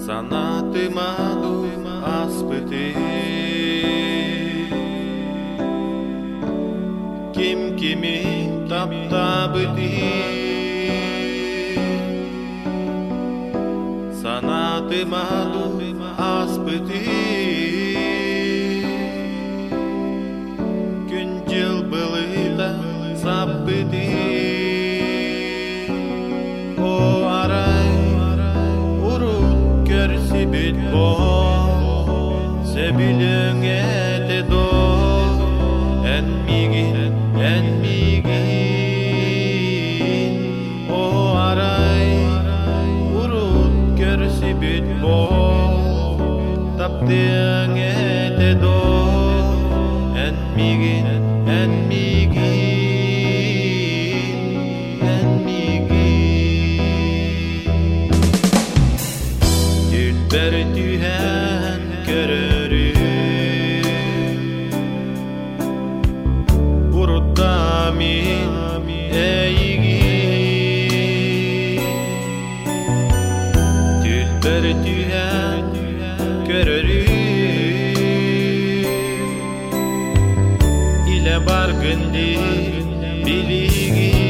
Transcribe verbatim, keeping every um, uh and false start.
Санатыма аспыты Ким кими таптабыты Санатыма аспыты Күнжел былыта саппыты О арай урут көрсибит бо Себилең эте до Энмигин, энмигин О арай урут көрсибит бо Таптың эте до Энмигин, энмигин Бер түйән көрөрү Урутта мин эйги Түл бер түйән көрөрү Иле баргынды билиги